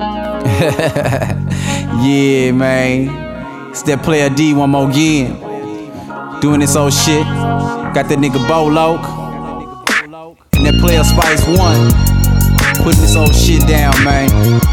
Yeah, man. It's that player D one more again. Doing this old shit. Got that nigga Bolo. And that player Spice One. Putting this old shit down, man.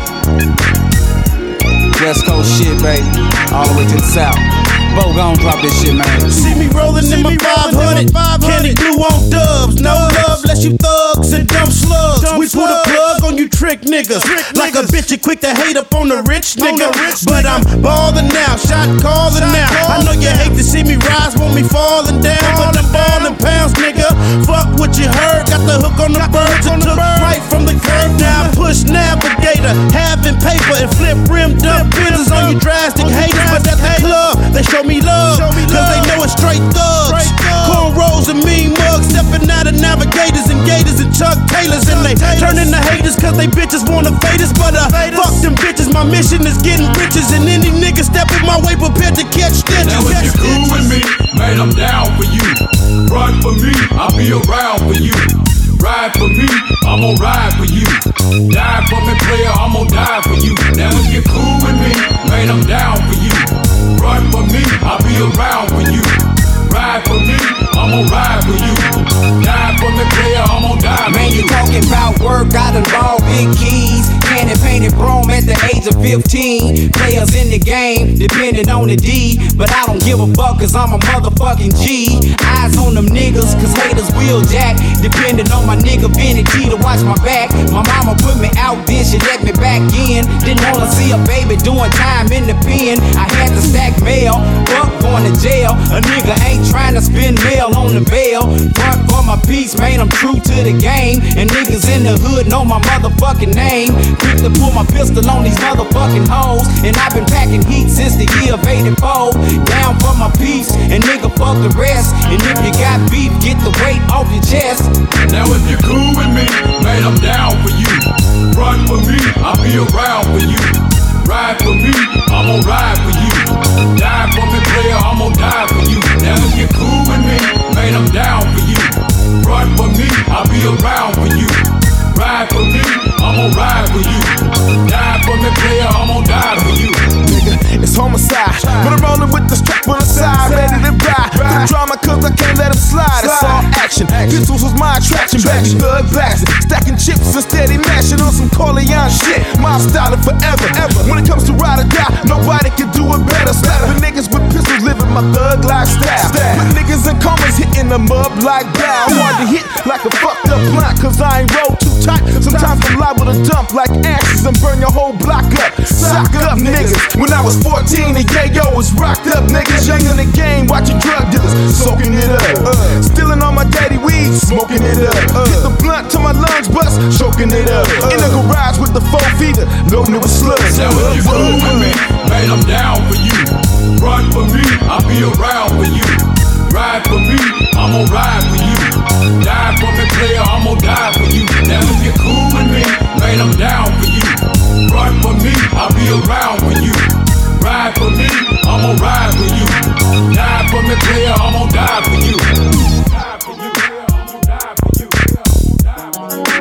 West Coast shit, baby. All the way to the south. Bo, gon' drop this shit, man. See me rolling in my 500. Candy glue on dubs. No love unless you thugs and dumb slugs. We put a plug on you trick niggas. Like a bitch, you quick to hate up on the rich nigga. But I'm ballin' now, shot callin' now. I know you hate to see me rise, want me falling down. But I'm ballin' pounds, nigga. Fuck what you heard. Got the hook on the birds and took right from the curve. Now I push navigator, having paper and flip rimmed up bitches on you drastic haters. But at the club, they show me love, cause they know it's straight thugs. Cornrows and mean mugs, stepping out of navigators and gators and Chuck Taylors. And they turn into haters cause they bitches wanna fade us. But fuck them bitches, my mission is getting riches. And any nigga stepping my way prepared to catch stitches. Now if you cool with me, man, I'm down for you. Run for me, I'll be around for you. Ride for me, I'm gon' ride for you. Die for me, player, I'm gon' die for you. Now if you're cool with me, man, I'm down for you. Run for me, I'll be around for you. Ride for me, I'm gon' ride for you. Die for me, player, I'm gon' die for you. Man, you talking about work, I done ball big keys. Candy painted chrome at the age of 15. Players in the game, depending on the D. But I don't give a fuck cause I'm a motherfucking G. Eyes on them niggas cause haters will jack. Depending on my nigga Benny T to watch my back. My mama put me out, then she let me back in. Didn't wanna see a baby doing time in the pen. I had to stack mail, fuck going to jail. A nigga ain't trying to spend mail on the bail. Front for my peace, man, I'm true to the game. And niggas in the hood know my motherfucking name. Quick to pull my pistol on these motherfucking hoes. And I've been packing heat since the year of 84. Down for my peace, and nigga fuck the rest. And if you got beef, get the weight off your chest. Now if you're cool with me, man, I'm down for you. Run for me, I'll be around for you. Ride for me, I'm gon' ride for you. Die for me, player, I'm gon' die for you. Now if you're cool with me, man, I'm down for you. Run for me, I'll be around for you. Ride for me, I'm gon' ride for you. Die for me, player, I'm gon' die for you. Nigga, it's homicide. But I'm rolling with the strap on the side, ready to ride. The drama cause I can't let him slide. It's all action. Pistols was my attraction. Back thug blasting, stacking chips and steady mashing on some Corleone shit. My style forever. When it comes to ride or die, nobody can do it better. Slapping niggas with pistols, living my thug lifestyle. With niggas in comas hitting them up like down. Hard to hit like a fucked up blunt cause I ain't roll too tight. Sometimes I'm liable to dump like ashes and burn your whole block up. Sock up niggas. When I was 14 and Yayo was rocked up niggas. Young in the game watching drug dealers soaking it up. Stealing all my daddy weed, smoking it up. Hit the blunt till my lungs bust, choking it up. In the garage with the 4 feeder, loading it with slugs. Now if you cool with me, man, I'm down for you. Run for me, I'll be around for you. Ride for me, I'm gon' ride for you. Die for me, player, I'm gon' die for you. Now if you're cool with me, man, I'm down for you. Run for me, I'll be around for you. Ride for me, I'm gon' ride for you. Die for me, player, I'm gon' die for you. Die for you, player, I'm gon' die for you. Die for you.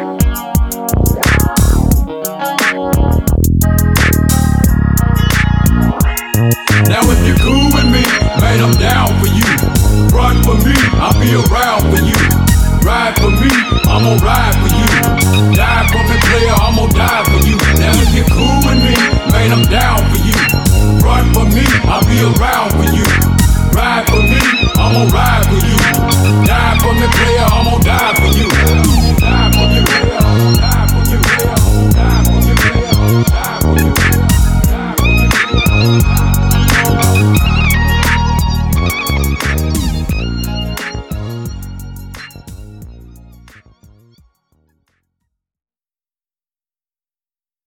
Now if you're cool with me, man, I'm down for you. Run for me, I'll be around for you. Ride for me, I'm gon' ride for you. Die for me, player, I'm gon' die for you. Now if